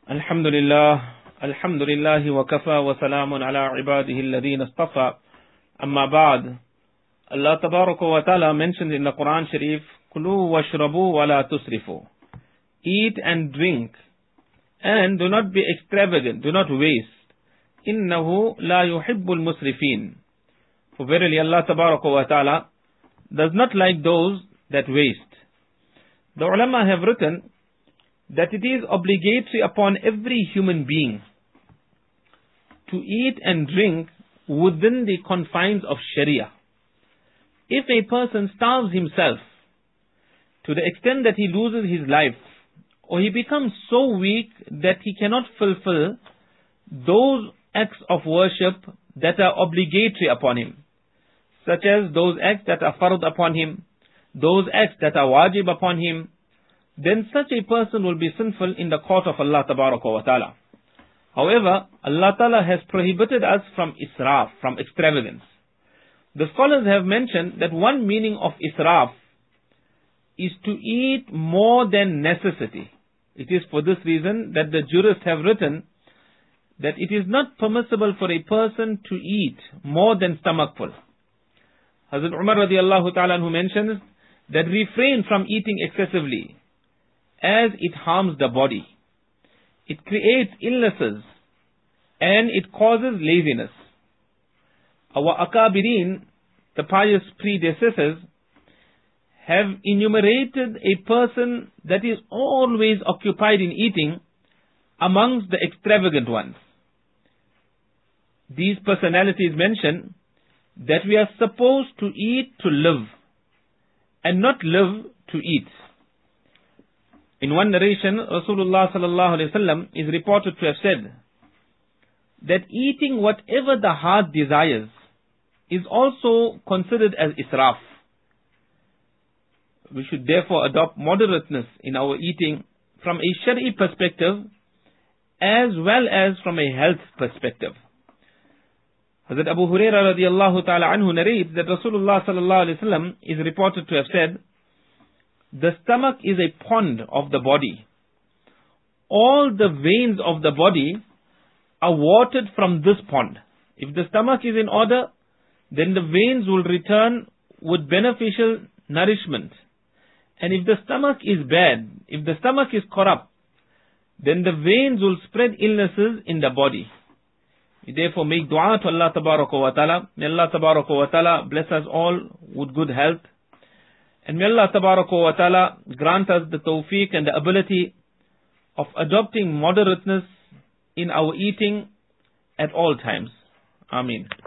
Alhamdulillah wa kafa wa salamun ala ibadihi alladhina istafa. Amma ba'd. Allah tabaraka wa ta'ala mentioned in the Quran Sharif, Kulu washrabu wa la tusrifu. Eat and drink, and do not be extravagant, do not waste. Innahu la yuhibbul musrifin. For verily Allah tabaraka wa ta'ala does not like those that waste. The ulama have written that it is obligatory upon every human being to eat and drink within the confines of Sharia. If a person starves himself to the extent that he loses his life, or he becomes so weak that he cannot fulfill those acts of worship that are obligatory upon him, such as those acts that are fard upon him, those acts that are wajib upon him, then such a person will be sinful in the court of Allah Tabaraka wa Ta'ala. However, Allah Ta'ala has prohibited us from israf, from extravagance. The scholars have mentioned that one meaning of israf is to eat more than necessity. It is for this reason that the jurists have written that it is not permissible for a person to eat more than stomachful. Hazrat Umar radiallahu ta'ala who mentions that refrain from eating excessively, as it harms the body. It creates illnesses and it causes laziness. Our akabirin, the pious predecessors, have enumerated a person that is always occupied in eating amongst the extravagant ones. These personalities mention that we are supposed to eat to live and not live to eat. In one narration, Rasulullah sallallahu alaihi wasallam is reported to have said that eating whatever the heart desires is also considered as israf. We should therefore adopt moderateness in our eating from a Shari'i perspective as well as from a health perspective. Hazrat Abu Hurairah radiallahu ta'ala anhu narrates that Rasulullah sallallahu alaihi wasallam is reported to have said, the stomach is a pond of the body. All the veins of the body are watered from this pond. If the stomach is in order, then the veins will return with beneficial nourishment. And if the stomach is bad, if the stomach is corrupt, then the veins will spread illnesses in the body. We therefore make dua to Allah Tabaraka wa Ta'ala. May Allah Tabaraka wa Ta'ala bless us all with good health. And may Allah Tabaraka wa Ta'ala grant us the tawfiq and the ability of adopting moderateness in our eating at all times. Ameen.